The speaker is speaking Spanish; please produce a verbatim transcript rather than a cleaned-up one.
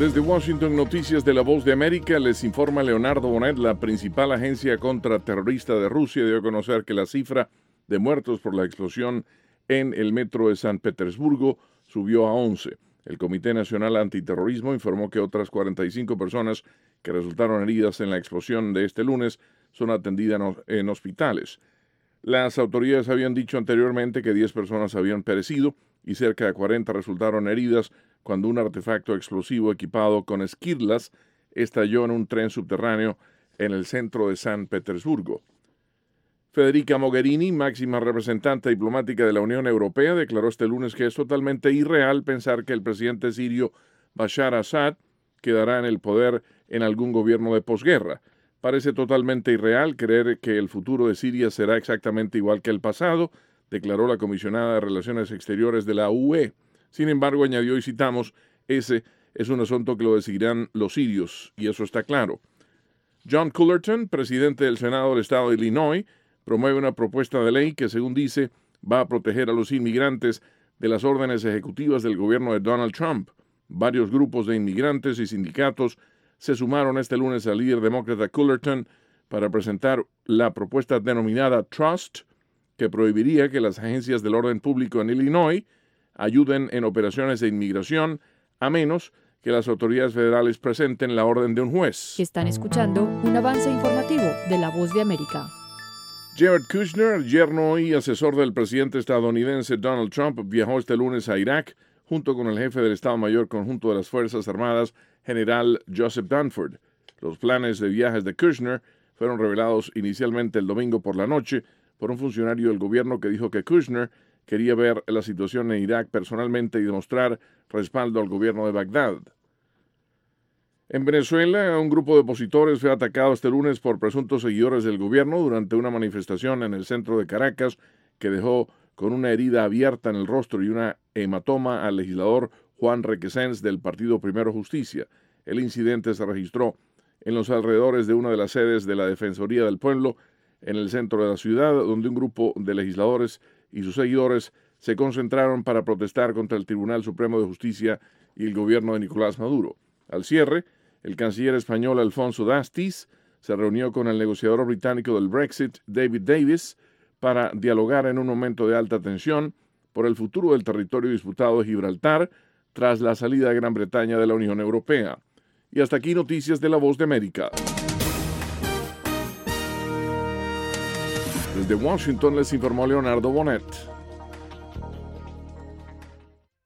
Desde Washington, Noticias de la Voz de América, les informa Leonardo Bonet. La principal agencia contraterrorista de Rusia dio a conocer que la cifra de muertos por la explosión en el metro de San Petersburgo subió a once. El Comité Nacional Antiterrorismo informó que otras cuarenta y cinco personas que resultaron heridas en la explosión de este lunes son atendidas en hospitales. Las autoridades habían dicho anteriormente que diez personas habían perecido y cerca de cuarenta resultaron heridas cuando un artefacto explosivo equipado con esquirlas estalló en un tren subterráneo en el centro de San Petersburgo. Federica Mogherini, máxima representante diplomática de la Unión Europea, declaró este lunes que es totalmente irreal pensar que el presidente sirio Bashar Assad quedará en el poder en algún gobierno de posguerra. Parece totalmente irreal creer que el futuro de Siria será exactamente igual que el pasado, declaró la comisionada de Relaciones Exteriores de la U E. Sin embargo, añadió, y citamos, ese es un asunto que lo decidirán los sirios, y eso está claro. John Cullerton, presidente del Senado del Estado de Illinois, promueve una propuesta de ley que, según dice, va a proteger a los inmigrantes de las órdenes ejecutivas del gobierno de Donald Trump. Varios grupos de inmigrantes y sindicatos se sumaron este lunes al líder demócrata Cullerton para presentar la propuesta denominada Trust, que prohibiría que las agencias del orden público en Illinois ayuden en operaciones de inmigración, a menos que las autoridades federales presenten la orden de un juez. Están escuchando un avance informativo de La Voz de América. Jared Kushner, yerno y asesor del presidente estadounidense Donald Trump, viajó este lunes a Irak junto con el jefe del Estado Mayor Conjunto de las Fuerzas Armadas, general Joseph Dunford. Los planes de viajes de Kushner fueron revelados inicialmente el domingo por la noche por un funcionario del gobierno que dijo que Kushner quería ver la situación en Irak personalmente y demostrar respaldo al gobierno de Bagdad. En Venezuela, un grupo de opositores fue atacado este lunes por presuntos seguidores del gobierno durante una manifestación en el centro de Caracas que dejó con una herida abierta en el rostro y una hematoma al legislador Juan Requesens del partido Primero Justicia. El incidente se registró en los alrededores de una de las sedes de la Defensoría del Pueblo en el centro de la ciudad, donde un grupo de legisladores y sus seguidores se concentraron para protestar contra el Tribunal Supremo de Justicia y el gobierno de Nicolás Maduro. Al cierre, el canciller español Alfonso Dastis se reunió con el negociador británico del Brexit, David Davis, para dialogar en un momento de alta tensión por el futuro del territorio disputado de Gibraltar tras la salida de Gran Bretaña de la Unión Europea. Y hasta aquí noticias de La Voz de América. Desde Washington les informó Leonardo Bonet.